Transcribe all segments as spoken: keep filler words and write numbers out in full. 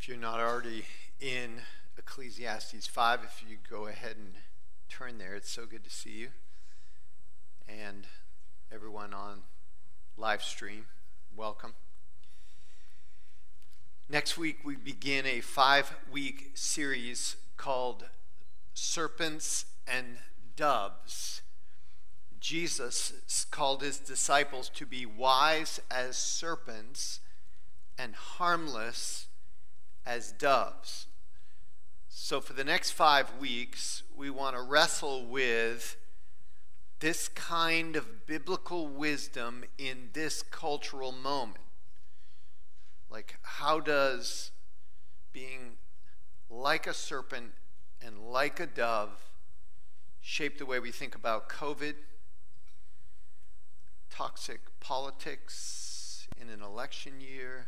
If you're not already in Ecclesiastes five, if you go ahead and turn there, it's so good to see you. And everyone on live stream, welcome. Next week we begin a five-week series called Serpents and Doves. Jesus called his disciples to be wise as serpents and harmless as doves. So for the next five weeks, we want to wrestle with this kind of biblical wisdom in this cultural moment. Like, how does being like a serpent and like a dove shape the way we think about COVID, toxic politics in an election year,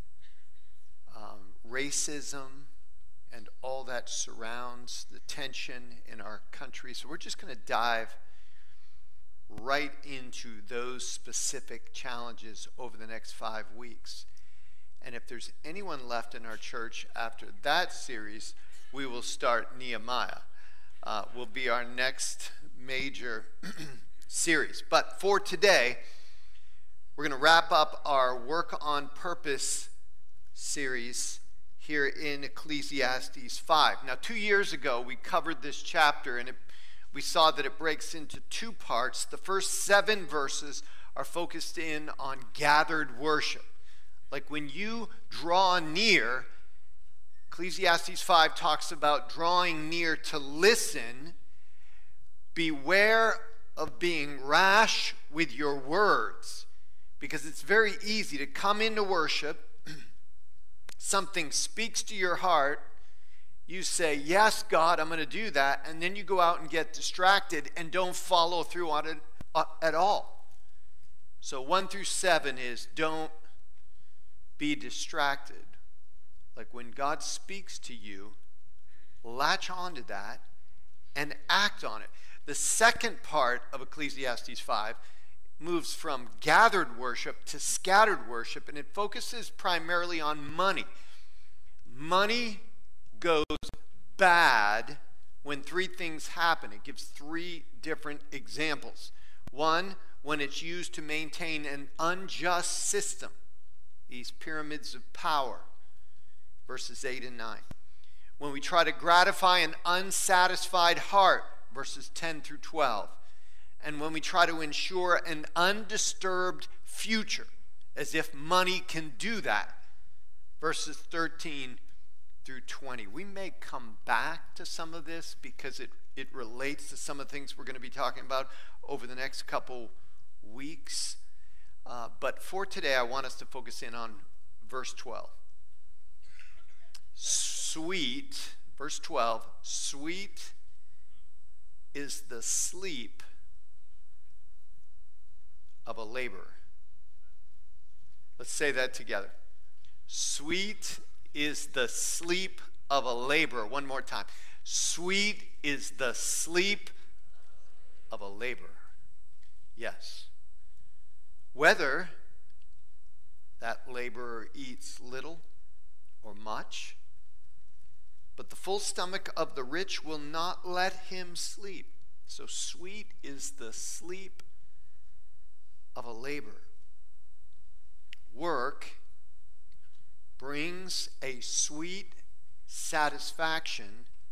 um, racism, and all that surrounds the tension in our country. So we're just going to dive right into those specific challenges over the next five weeks. And if there's anyone left in our church after that series, we will start Nehemiah. Uh, will be our next major series. But for today, we're going to wrap up our Work on Purpose series here in Ecclesiastes five. Now, two years ago, we covered this chapter, and it, we saw that it breaks into two parts. The first seven verses are focused in on gathered worship. Like when you draw near, Ecclesiastes five talks about drawing near to listen. Beware of being rash with your words, because it's very easy to come into worship, something speaks to your heart, you say, yes, God, I'm going to do that, and then you go out and get distracted and don't follow through on it at all. So one through seven is don't be distracted. Like when God speaks to you, latch onto that and act on it. The second part of Ecclesiastes five moves from gathered worship to scattered worship, and it focuses primarily on money. Money goes bad when three things happen. It gives three different examples. One, when it's used to maintain an unjust system, these pyramids of power, verses eight and nine. When we try to gratify an unsatisfied heart, verses ten through twelve. And when we try to ensure an undisturbed future, as if money can do that, verses thirteen through twenty. We may come back to some of this because it, it relates to some of the things we're going to be talking about over the next couple weeks. Uh, but for today, I want us to focus in on verse twelve. Sweet, verse twelve, sweet is the sleep of a laborer. Let's say that together. Sweet is the sleep of a laborer. One more time. Sweet is the sleep of a laborer. Yes. Whether that laborer eats little or much, but the full stomach of the rich will not let him sleep. So sweet is the sleep of a laborer. Work brings a sweet satisfaction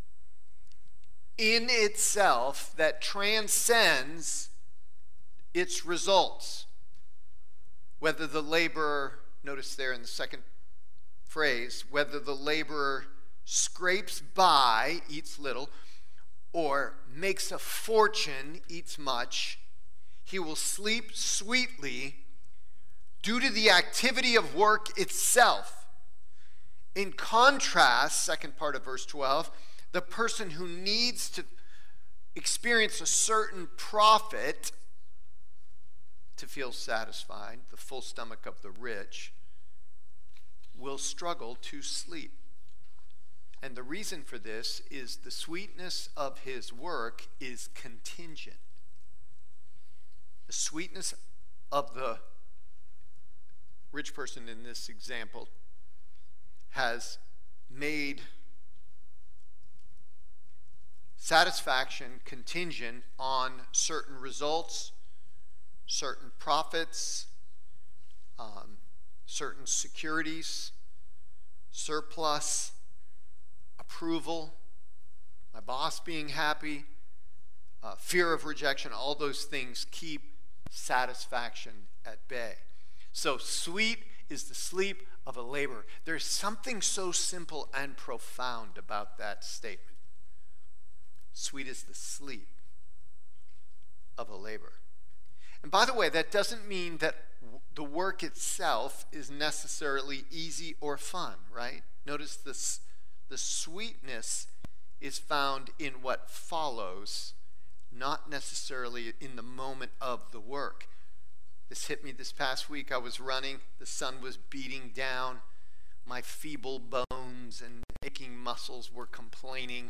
in itself that transcends its results. Whether the laborer, notice there in the second phrase, whether the laborer scrapes by, eats little, or makes a fortune, eats much, he will sleep sweetly due to the activity of work itself. In contrast, second part of verse twelve, the person who needs to experience a certain profit to feel satisfied, the full stomach of the rich, will struggle to sleep. And the reason for this is the sweetness of his work is contingent. The sweetness of the rich person in this example has made satisfaction contingent on certain results, certain profits, um, certain securities, surplus, approval, my boss being happy, uh, fear of rejection. All those things keep satisfaction at bay. So sweet is the sleep of a laborer. There's something so simple and profound about that statement. Sweet is the sleep of a laborer. And by the way, that doesn't mean that the work itself is necessarily easy or fun, right? Notice this, the sweetness is found in what follows, not necessarily in the moment of the work. This hit me this past week. I was running. The sun was beating down. My feeble bones and aching muscles were complaining.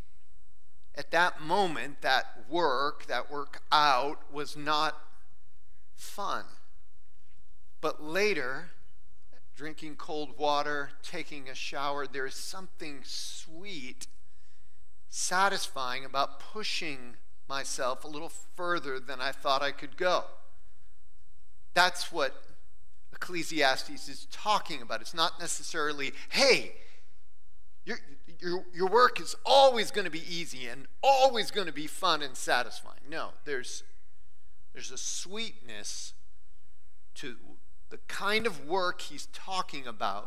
At that moment, that work, that work out, was not fun. But later, drinking cold water, taking a shower, there is something sweet, satisfying about pushing myself a little further than I thought I could go. That's what Ecclesiastes is talking about. It's not necessarily, hey, your, your, your work is always going to be easy and always going to be fun and satisfying. No, there's, there's a sweetness to the kind of work he's talking about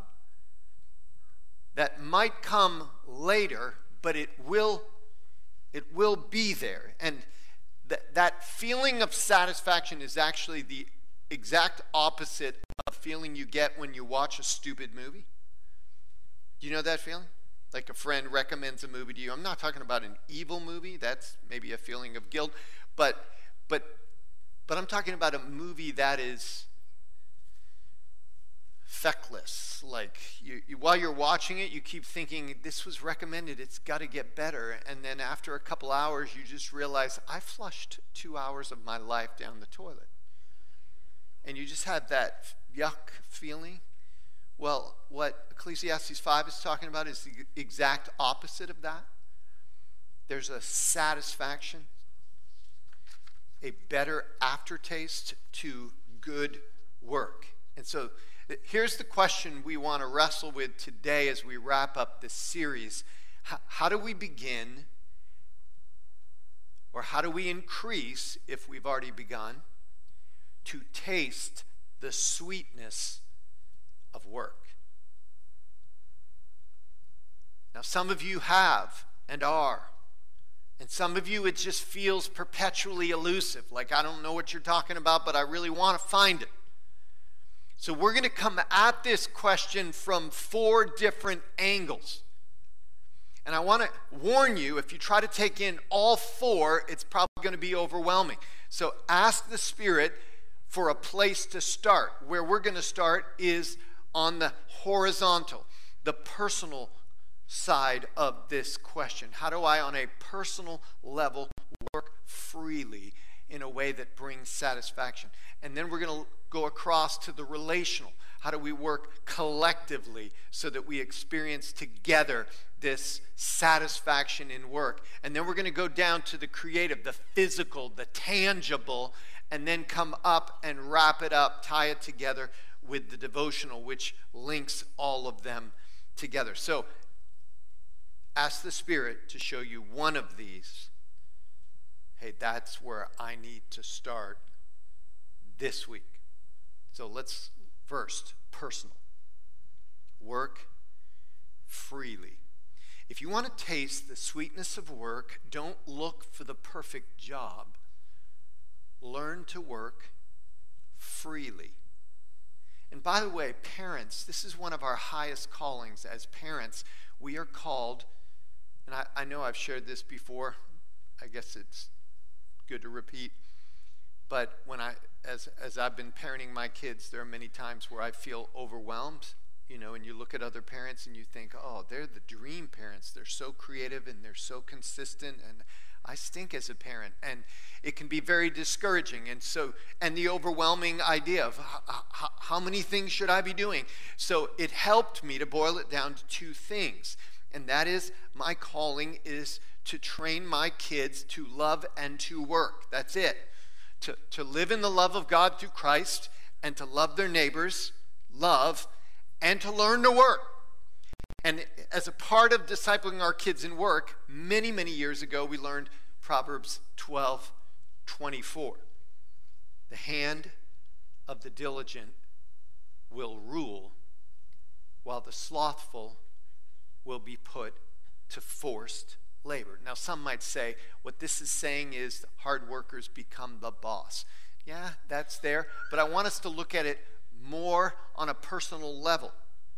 that might come later, but it will, it will be there. And th- that feeling of satisfaction is actually the exact opposite of the feeling you get when you watch a stupid movie. Do you know that feeling? Like a friend recommends a movie to you. I'm not talking about an evil movie. That's maybe a feeling of guilt. But, but, but I'm talking about a movie that is feckless. Like you, you, while you're watching it, you keep thinking, this was recommended. It's got to get better. And then after a couple hours, you just realize, I flushed two hours of my life down the toilet. And you just have that yuck feeling. Well, what Ecclesiastes five is talking about is the exact opposite of that. There's a satisfaction, a better aftertaste to good work. And so here's the question we want to wrestle with today as we wrap up this series. How, how do we begin, or how do we increase, if we've already begun, to taste the sweetness of work? Now, some of you have and are, and some of you it just feels perpetually elusive, like I don't know what you're talking about, but I really want to find it. So we're going to come at this question from four different angles. And I want to warn you, if you try to take in all four, it's probably going to be overwhelming. So ask the Spirit for a place to start. Where we're going to start is on the horizontal, the personal side of this question. How do I, on a personal level, work freely in a way that brings satisfaction? And then we're going to go across to the relational. How do we work collectively so that we experience together this satisfaction in work? And then we're going to go down to the creative, the physical, the tangible, and then come up and wrap it up, tie it together with the devotional, which links all of them together. So ask the Spirit to show you one of these. Hey, that's where I need to start this week. So let's first, personal. Work freely. If you want to taste the sweetness of work, don't look for the perfect job. Learn to work freely. And by the way, parents, this is one of our highest callings as parents. We are called, and I, I know I've shared this before. I guess it's good to repeat. But when I, as, as I've been parenting my kids, there are many times where I feel overwhelmed you know, and you look at other parents and you think, oh, they're the dream parents. They're so creative and they're so consistent, and I stink as a parent. And it can be very discouraging. And so, and the overwhelming idea of how, how, how many things should I be doing? So it helped me to boil it down to two things. And that is, my calling is to train my kids to love and to work. That's it. To, to live in the love of God through Christ, and to love their neighbors, love, and to learn to work. And as a part of discipling our kids in work, many, many years ago, we learned Proverbs twelve twenty-four. The hand of the diligent will rule, while the slothful will be put to forced labor. Now, some might say what this is saying is hard workers become the boss. Yeah, that's there, but I want us to look at it more on a personal level.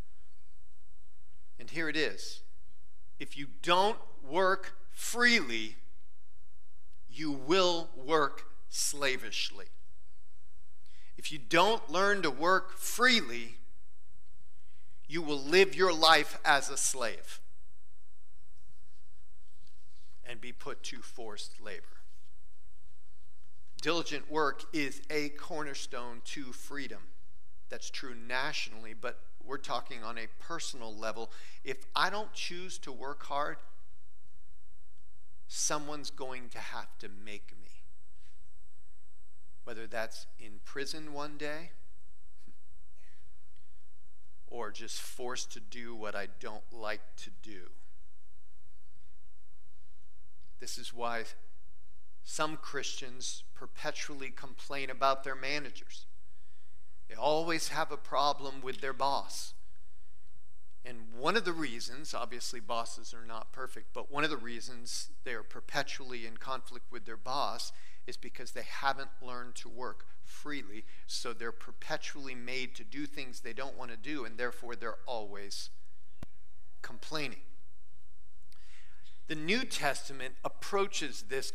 And here it is. If you don't work freely, you will work slavishly. If you don't learn to work freely, you will live your life as a slave and be put to forced labor. Diligent work is a cornerstone to freedom. That's true nationally, but we're talking on a personal level. If I don't choose to work hard, someone's going to have to make me. Whether that's in prison one day, or just forced to do what I don't like to do. This is why some Christians perpetually complain about their managers. They always have a problem with their boss. And one of the reasons, obviously bosses are not perfect, but one of the reasons they are perpetually in conflict with their boss is because they haven't learned to work freely, so they're perpetually made to do things they don't want to do, and therefore they're always complaining. The New Testament approaches this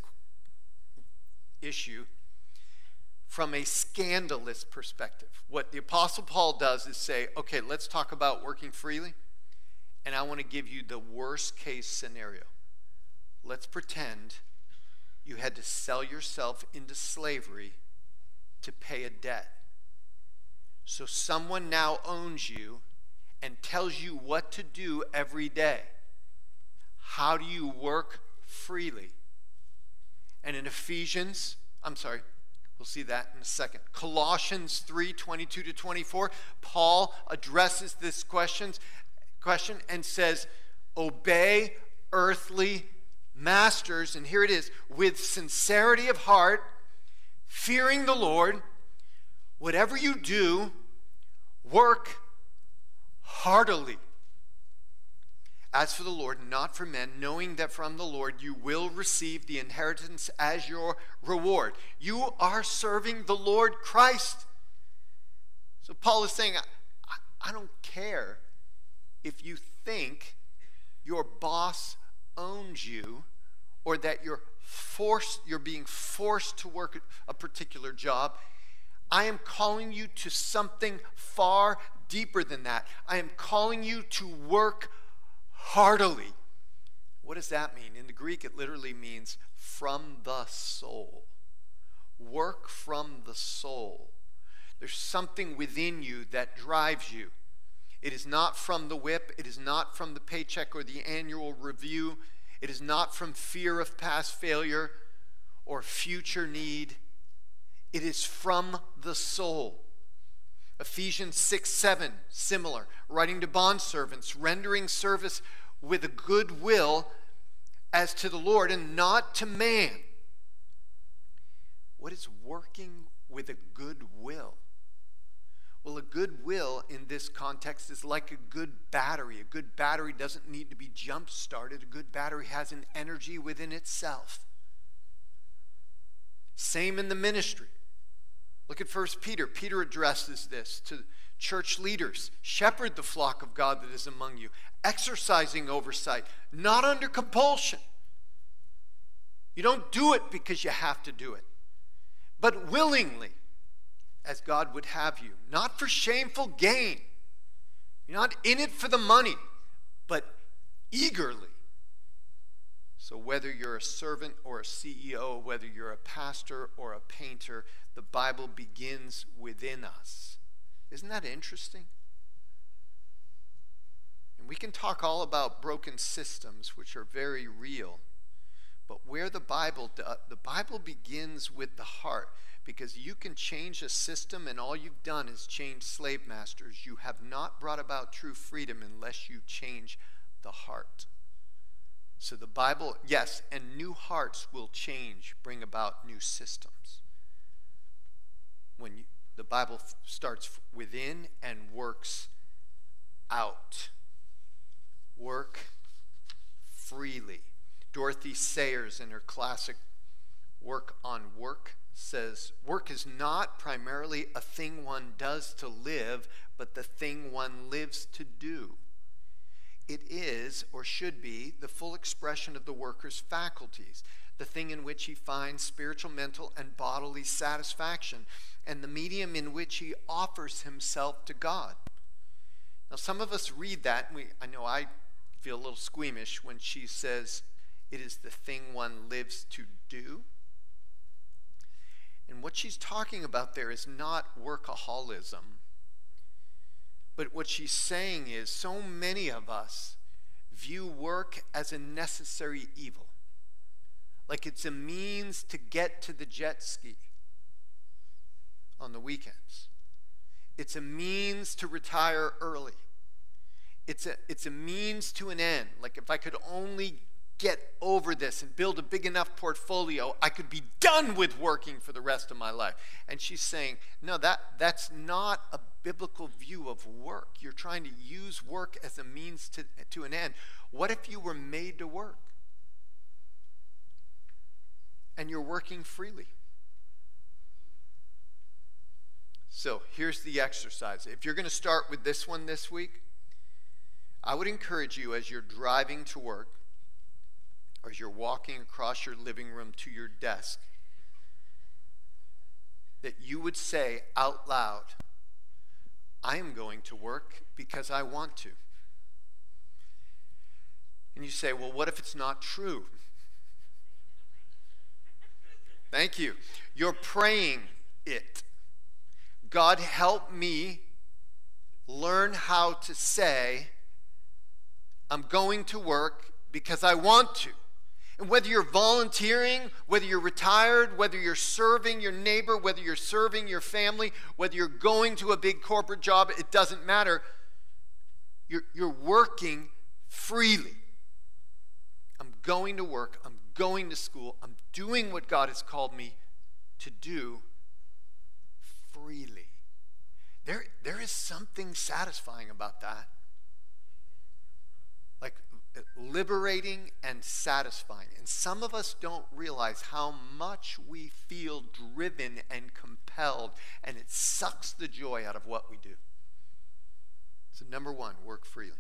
issue from a scandalous perspective. What the Apostle Paul does is say, okay, let's talk about working freely, and I want to give you the worst case scenario. Let's pretend you had to sell yourself into slavery to pay a debt. So someone now owns you and tells you what to do every day. How do you work freely? And in Ephesians, I'm sorry, we'll see that in a second. Colossians three twenty-two to twenty-four, Paul addresses this questions, question and says, obey earthly masters, and here it is, with sincerity of heart, fearing the Lord. Whatever you do, work heartily as for the Lord, not for men, knowing that from the Lord you will receive the inheritance as your reward. You are serving the Lord Christ. So Paul is saying, I, I don't care if you think your boss owns you, or that you're forced, you're being forced to work a particular job. I am calling you to something far deeper than that. I am calling you to work heartily. What does that mean? In the Greek, it literally means from the soul. Work from the soul. There's something within you that drives you. It is not from the whip. It is not from the paycheck or the annual review. It is not from fear of past failure or future need. It is from the soul. Ephesians six seven, similar. Writing to bondservants, rendering service with a good will as to the Lord and not to man. What is working with a good will? Well, a good will in this context is like a good battery. A good battery doesn't need to be jump-started. A good battery has an energy within itself. Same in the ministry. Look at First Peter. Peter addresses this to church leaders. Shepherd the flock of God that is among you, exercising oversight, not under compulsion. You don't do it because you have to do it, but willingly, as God would have you, not for shameful gain. You're not in it for the money, but eagerly. So whether you're a servant or a C E O, whether you're a pastor or a painter, the Bible begins within us. Isn't that interesting? And we can talk all about broken systems, which are very real. But where the Bible does, the Bible begins with the heart, because you can change a system and all you've done is change slave masters. You have not brought about true freedom unless you change the heart. So the Bible, yes, and new hearts will change, bring about new systems. When you, the Bible f- starts within and works out. Work freely. Dorothy Sayers, in her classic work on work, says, work is not primarily a thing one does to live, but the thing one lives to do. It is, or should be, the full expression of the worker's faculties, the thing in which he finds spiritual, mental, and bodily satisfaction, and the medium in which he offers himself to God. Now, some of us read that, and we, I know I feel a little squeamish when she says, it is the thing one lives to do. And what she's talking about there is not workaholism. But what she's saying is so many of us view work as a necessary evil. Like it's a means to get to the jet ski on the weekends. It's a means to retire early. It's a, it's a means to an end. Like if I could only get over this and build a big enough portfolio, I could be done with working for the rest of my life. And she's saying, no, that, that's not a biblical view of work. You're trying to use work as a means to, to an end. What if you were made to work? And you're working freely. So here's the exercise. If you're going to start with this one this week, I would encourage you as you're driving to work, or as you're walking across your living room to your desk, that you would say out loud, I am going to work because I want to. And you say, well, what if it's not true? Thank you. You're praying it. God, help me learn how to say, I'm going to work because I want to. And whether you're volunteering, whether you're retired, whether you're serving your neighbor, whether you're serving your family, whether you're going to a big corporate job, it doesn't matter. You're, you're working freely. I'm going to work. I'm going to school. I'm doing what God has called me to do freely. There, there is something satisfying about that. Like liberating and satisfying. And some of us don't realize how much we feel driven and compelled, and it sucks the joy out of what we do. So number one, work freely.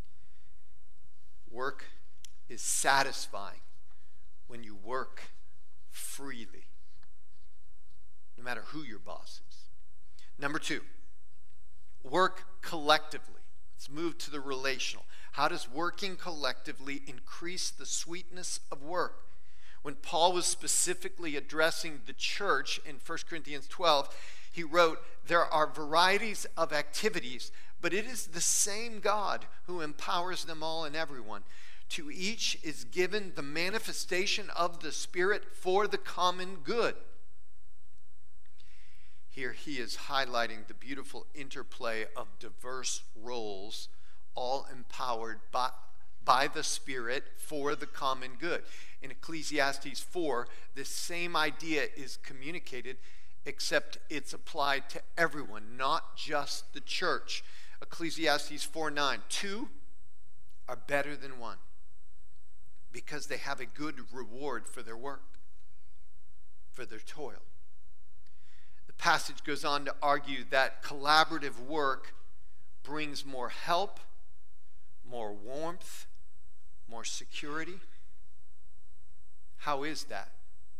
Work is satisfying when you work freely, no matter who your boss is. Number two, work collectively. Let's move to the relational. How does working collectively increase the sweetness of work? When Paul was specifically addressing the church in First Corinthians twelve, he wrote, there are varieties of activities, but it is the same God who empowers them all and everyone. To each is given the manifestation of the Spirit for the common good. Here he is highlighting the beautiful interplay of diverse roles, all empowered by, by the Spirit for the common good. In Ecclesiastes four, this same idea is communicated, except it's applied to everyone, not just the church. Ecclesiastes four nine, two are better than one, because they have a good reward for their work, for their toil. The passage goes on to argue that collaborative work brings more help, more warmth, more security. How is that?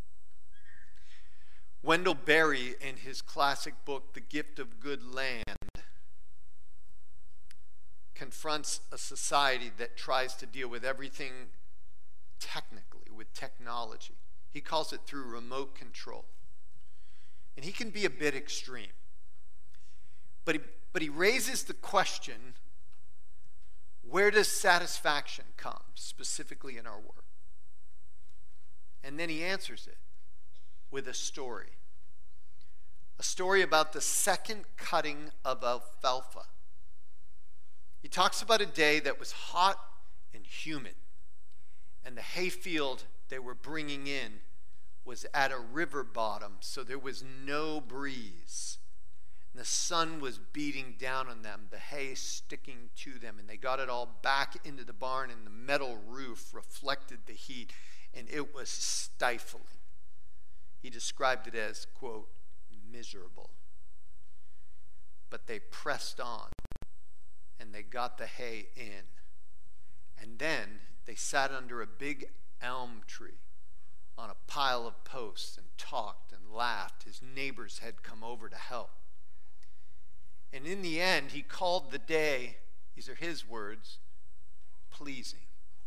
Wendell Berry, in his classic book, The Gift of Good Land, confronts a society that tries to deal with everything technically, with technology. He calls it through remote control. And he can be a bit extreme. But he, but he raises the question, where does satisfaction come, specifically in our work? And then he answers it with a story. A story about the second cutting of alfalfa. He talks about a day that was hot and humid, and the hayfield they were bringing in was at a river bottom, so there was no breeze. And the sun was beating down on them, the hay sticking to them, and they got it all back into the barn, and the metal roof reflected the heat, and it was stifling. He described it as, quote, miserable. But they pressed on, and they got the hay in. And then they sat under a big elm tree on a pile of posts and talked and laughed. His neighbors had come over to help. And in the end, he called the day, these are his words, pleasing.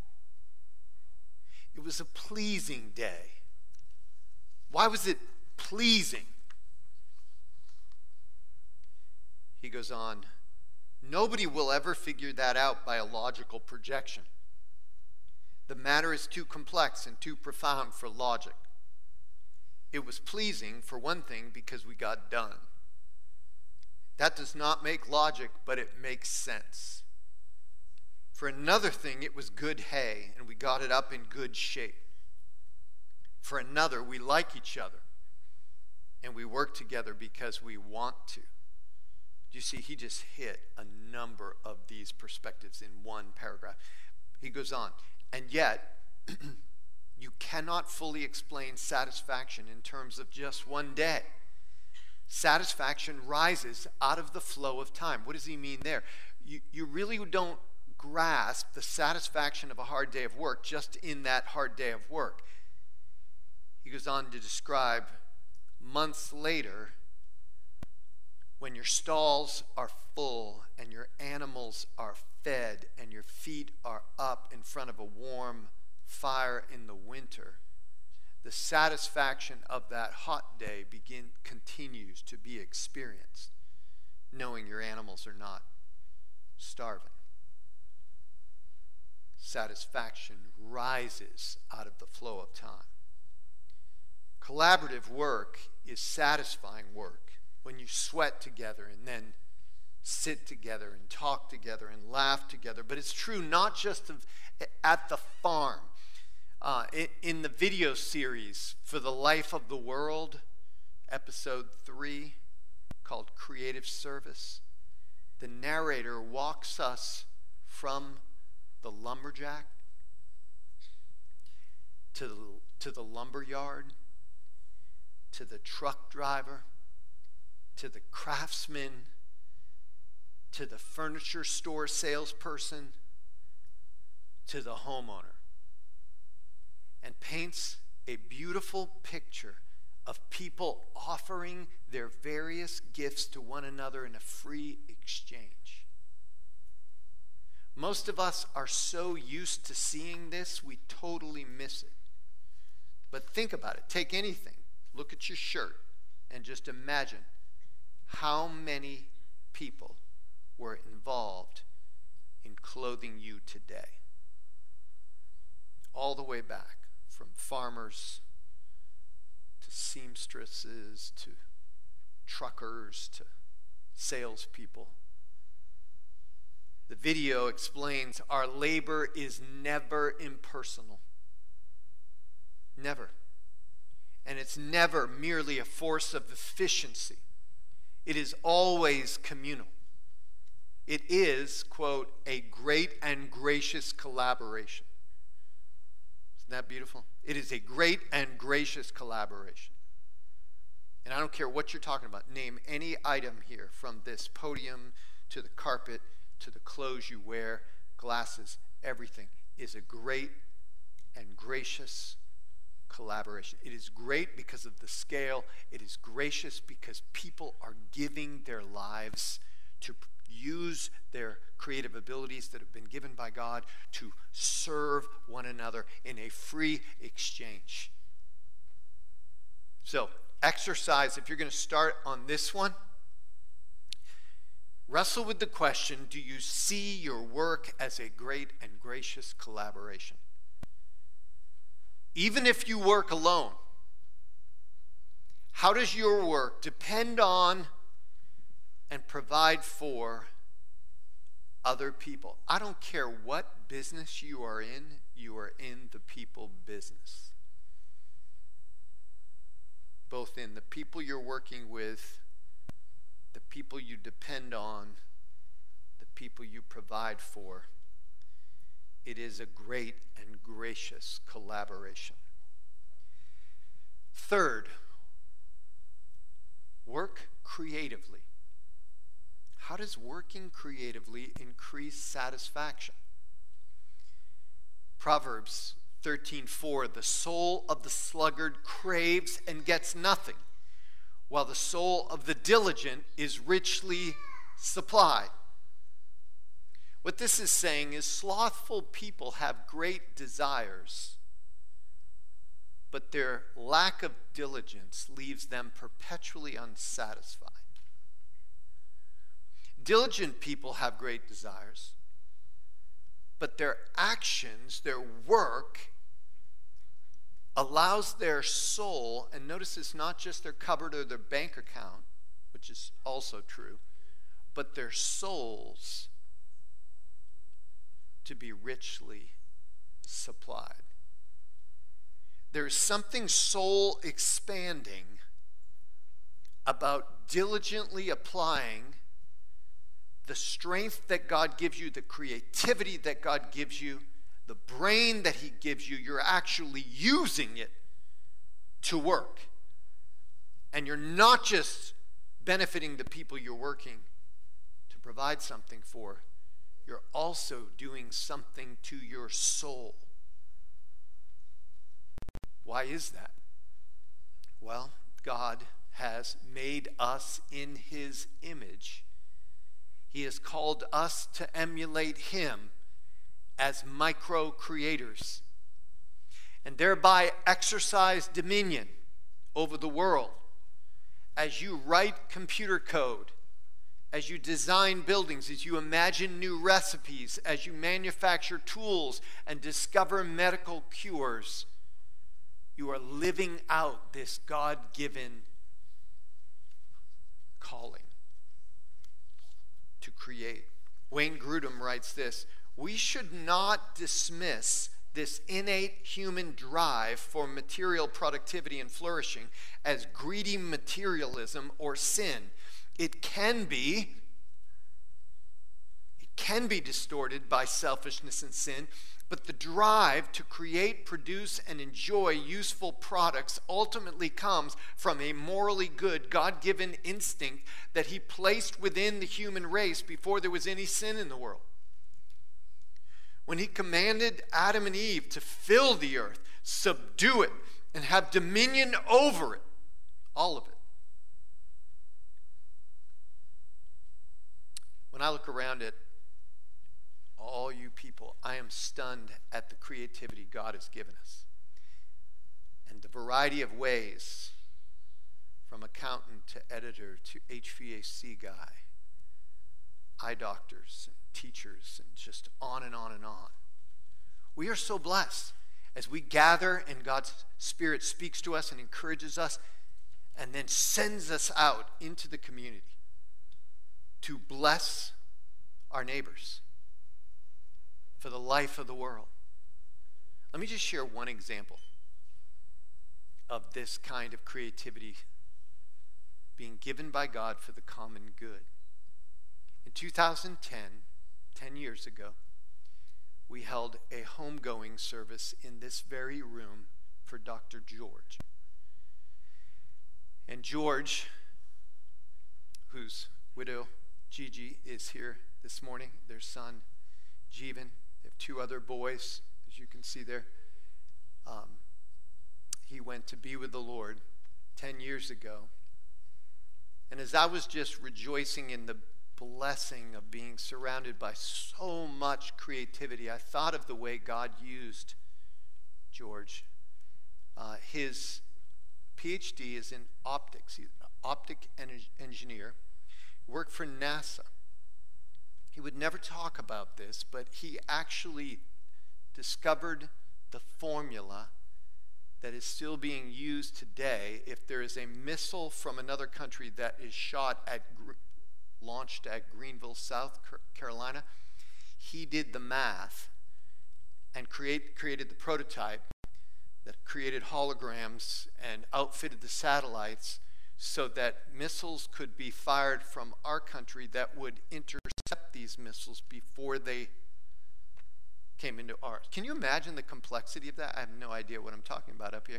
It was a pleasing day. Why was it pleasing? He goes on, nobody will ever figure that out by a logical projection. The matter is too complex and too profound for logic. It was pleasing, for one thing, because we got done. That does not make logic, but it makes sense. For another thing, it was good hay, and we got it up in good shape. For another, we like each other, and we work together because we want to. Do you see, he just hit a number of these perspectives in one paragraph. He goes on, and yet, you cannot fully explain satisfaction in terms of just one day. Satisfaction rises out of the flow of time. What does he mean there? You, you really don't grasp the satisfaction of a hard day of work just in that hard day of work. He goes on to describe months later, when your stalls are full and your animals are fed and your feet are up in front of a warm fire in the winter, the satisfaction of that hot day begin, continues to be experienced, knowing your animals are not starving. Satisfaction rises out of the flow of time. Collaborative work is satisfying work when you sweat together and then sit together and talk together and laugh together. But it's true not just of, at the farm. Uh, in, in the video series For the Life of the World, episode three, called Creative Service, the narrator walks us from the lumberjack to the, to the lumber yard, to the truck driver, to the craftsman, to the furniture store salesperson, to the homeowner, and paints a beautiful picture of people offering their various gifts to one another in a free exchange. Most of us are so used to seeing this, we totally miss it. But think about it. Take anything. Look at your shirt and just imagine how many people were involved in clothing you today. All the way back, from farmers to seamstresses to truckers to salespeople. The video explains our labor is never impersonal. Never. And it's never merely a force of efficiency. It is always communal. It is, quote, a great and gracious collaboration. Isn't that beautiful? It is a great and gracious collaboration. And I don't care what you're talking about. Name any item here, from this podium to the carpet to the clothes you wear, glasses, everything is a great and gracious collaboration. It is great because of the scale. It is gracious because people are giving their lives to use their creative abilities that have been given by God to serve one another in a free exchange. So, exercise, if you're going to start on this one, wrestle with the question, do you see your work as a great and gracious collaboration? Even if you work alone, how does your work depend on and provide for other people? I don't care what business you are in, you are in the people business. Both in the people you're working with, the people you depend on, the people you provide for. It is a great and gracious collaboration. Third, work creatively. How does working creatively increase satisfaction? Proverbs thirteen four, the soul of the sluggard craves and gets nothing, while the soul of the diligent is richly supplied. What this is saying is slothful people have great desires, but their lack of diligence leaves them perpetually unsatisfied. Diligent people have great desires, but their actions, their work, allows their soul, and notice it's not just their cupboard or their bank account, which is also true, but their souls to be richly supplied. There's something soul expanding about diligently applying the strength that God gives you, the creativity that God gives you, the brain that he gives you. You're actually using it to work. And you're not just benefiting the people you're working to provide something for. You're also doing something to your soul. Why is that? Well, God has made us in his image. He has called us to emulate him as micro-creators and thereby exercise dominion over the world. As you write computer code, as you design buildings, as you imagine new recipes, as you manufacture tools and discover medical cures, you are living out this God-given calling to create. Wayne Grudem writes this: we should not dismiss this innate human drive for material productivity and flourishing as greedy materialism or sin. It can be, it can be distorted by selfishness and sin, but the drive to create, produce, and enjoy useful products ultimately comes from a morally good, God-given instinct that he placed within the human race before there was any sin in the world. When he commanded Adam and Eve to fill the earth, subdue it, and have dominion over it, all of it. When I look around at all you people, I am stunned at the creativity God has given us and the variety of ways, from accountant to editor to H V A C guy, eye doctors and teachers, and just on and on and on. We are so blessed as we gather and God's Spirit speaks to us and encourages us and then sends us out into the community to bless our neighbors for the life of the world. Let me just share one example of this kind of creativity being given by God for the common good. In two thousand ten, ten years ago, we held a homegoing service in this very room for Doctor George. And George, whose widow Gigi is here this morning, their son Jeevan, they have two other boys, as you can see there. Um, he went to be with the Lord ten years ago. And as I was just rejoicing in the blessing of being surrounded by so much creativity. I thought of the way God used George. Uh, his P H D is in optics. He's an optic en- engineer. He worked for NASA. He would never talk about this, but he actually discovered the formula that is still being used today. If there is a missile from another country that is shot at, launched at Greenville, South Carolina, he did the math and create, created the prototype that created holograms and outfitted the satellites so that missiles could be fired from our country that would intercept these missiles before they came into ours. Can you imagine the complexity of that? I have no idea what I'm talking about up here.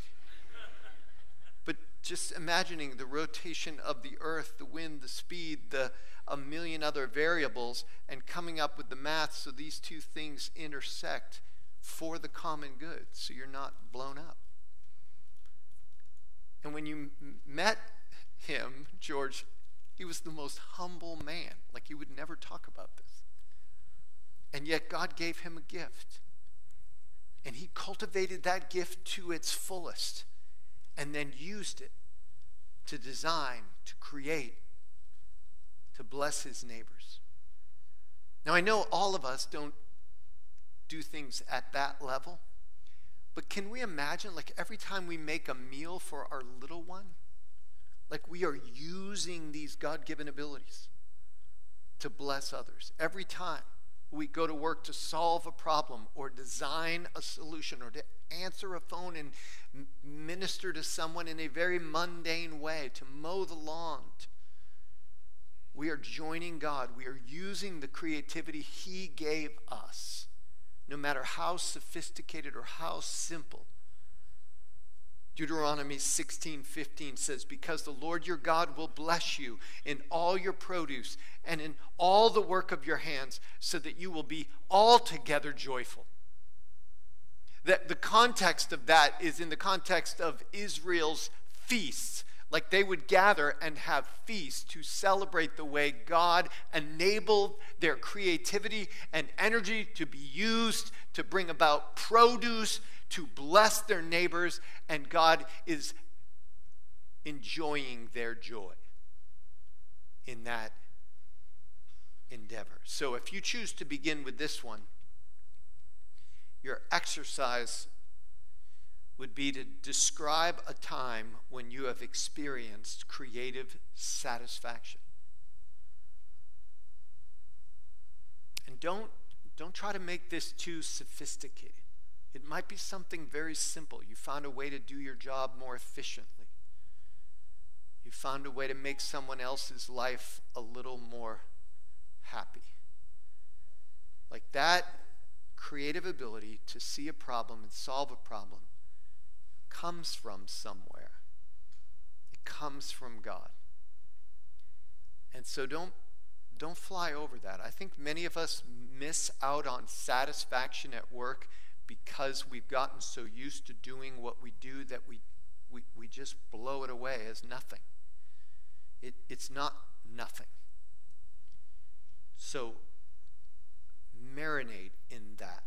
But just imagining the rotation of the earth, the wind, the speed, the a million other variables, and coming up with the math so these two things intersect for the common good, so you're not blown up. And when you m- met him, George, he was the most humble man. Like, he would never talk about this. And yet God gave him a gift. And he cultivated that gift to its fullest and then used it to design, to create, to bless his neighbors. Now, I know all of us don't do things at that level, but can we imagine, like, every time we make a meal for our little one, like, we are using these God-given abilities to bless others. Every time we go to work to solve a problem or design a solution or to answer a phone and minister to someone in a very mundane way, to mow the lawn, we are joining God. We are using the creativity he gave us, no matter how sophisticated or how simple. Deuteronomy sixteen fifteen says, because the Lord your God will bless you in all your produce and in all the work of your hands, so that you will be altogether joyful. That the context of that is in the context of Israel's feasts. Like, they would gather and have feasts to celebrate the way God enabled their creativity and energy to be used to bring about produce, to bless their neighbors, and God is enjoying their joy in that endeavor. So if you choose to begin with this one, your exercise would be to describe a time when you have experienced creative satisfaction. And don't, don't try to make this too sophisticated. It might be something very simple. You found a way to do your job more efficiently. You found a way to make someone else's life a little more happy. Like, that creative ability to see a problem and solve a problem comes from somewhere. It comes from God. And so don't, don't fly over that. I think many of us miss out on satisfaction at work because we've gotten so used to doing what we do that we, we, we just blow it away as nothing. It, it's not nothing. So marinate in that.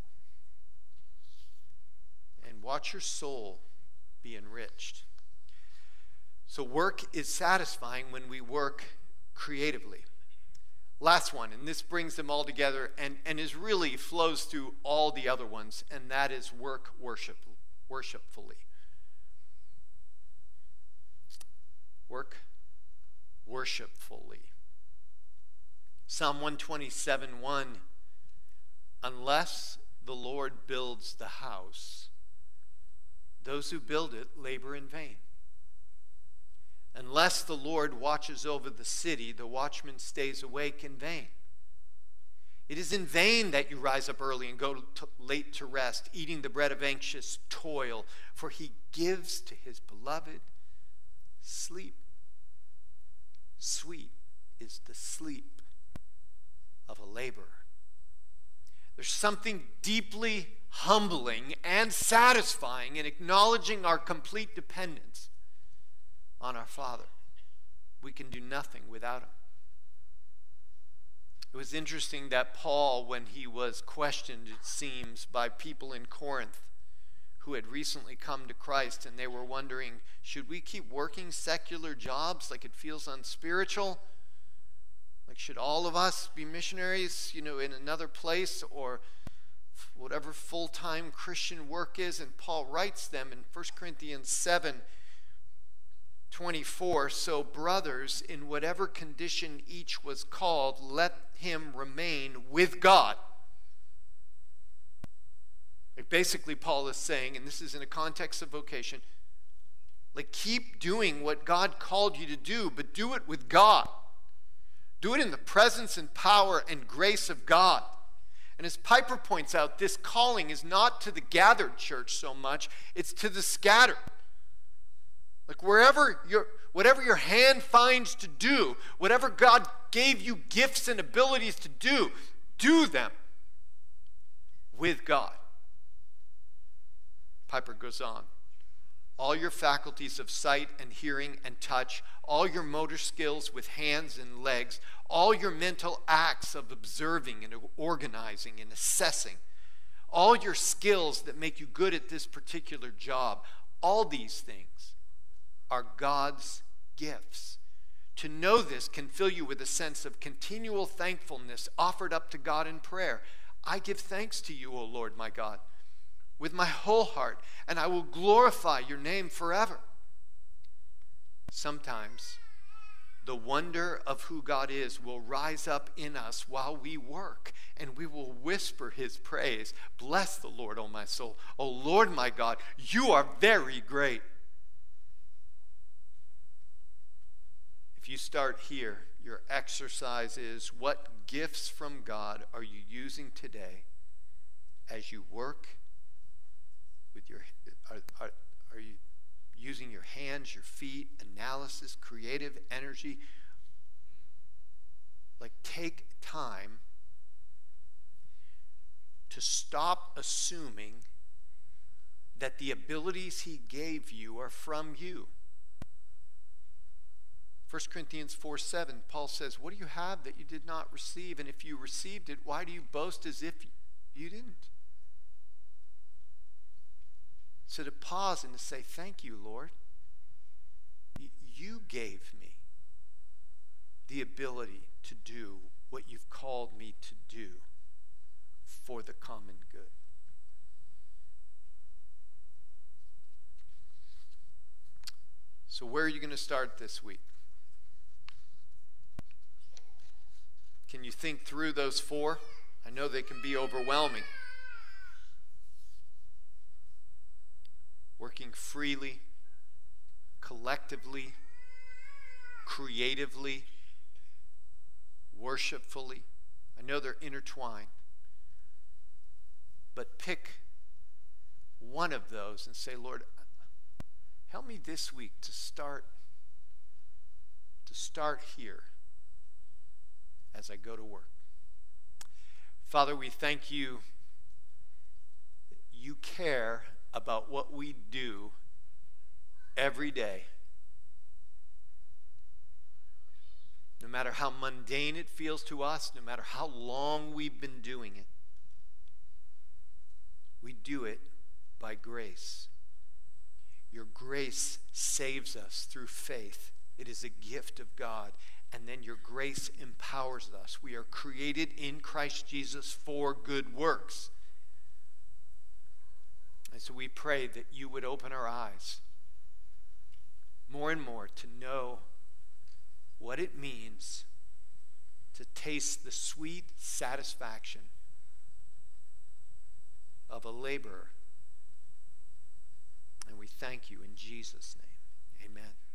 And watch your soul be enriched. So work is satisfying when we work creatively. Last one, and this brings them all together and, and is really flows through all the other ones, and that is work worship, worshipfully. Work worshipfully. Psalm one twenty-seven one, unless the Lord builds the house, those who build it labor in vain. Unless the Lord watches over the city, the watchman stays awake in vain. It is in vain that you rise up early and go to, late to rest, eating the bread of anxious toil, for he gives to his beloved sleep. Sweet is the sleep of a laborer. There's something deeply humbling and satisfying in acknowledging our complete dependence on our Father. We can do nothing without him. It was interesting that Paul, when he was questioned, it seems, by people in Corinth who had recently come to Christ, and they were wondering, should we keep working secular jobs like it feels unspiritual? Like, should all of us be missionaries, you know, in another place, or whatever full-time Christian work is? And Paul writes them in First Corinthians seven twenty-four, so brothers, in whatever condition each was called, let him remain with God. Like, basically, Paul is saying, and this is in a context of vocation, like, keep doing what God called you to do, but do it with God. Do it in the presence and power and grace of God. And as Piper points out, this calling is not to the gathered church so much, it's to the scattered. Like, wherever your, whatever your hand finds to do, whatever God gave you gifts and abilities to do, do them with God. Piper goes on. All your faculties of sight and hearing and touch, all your motor skills with hands and legs, all your mental acts of observing and organizing and assessing, all your skills that make you good at this particular job, all these things are God's gifts. To know this can fill you with a sense of continual thankfulness offered up to God in prayer. I give thanks to you, O Lord my God, with my whole heart, and I will glorify your name forever. Sometimes the wonder of who God is will rise up in us while we work, and we will whisper his praise. Bless the Lord, O my soul. O Lord my God, you are very great. If you start here, your exercise is, what gifts from God are you using today as you work with your, are, are, are you using your hands, your feet, analysis, creative energy? Like, take time to stop assuming that the abilities he gave you are from you. First Corinthians four seven, Paul says, what do you have that you did not receive? And if you received it, why do you boast as if you didn't? So to pause and to say, thank you, Lord. You gave me the ability to do what you've called me to do for the common good. So where are you going to start this week? Can you think through those four? I know they can be overwhelming. Working freely, collectively, creatively, worshipfully. I know they're intertwined. But pick one of those and say, Lord, help me this week to start, to start here as I go to work. Father, we thank you that you care about what we do every day. No matter how mundane it feels to us, no matter how long we've been doing it, we do it by grace. Your grace saves us through faith. It is a gift of God. And then your grace empowers us. We are created in Christ Jesus for good works. And so we pray that you would open our eyes more and more to know what it means to taste the sweet satisfaction of a laborer. And we thank you in Jesus' name. Amen.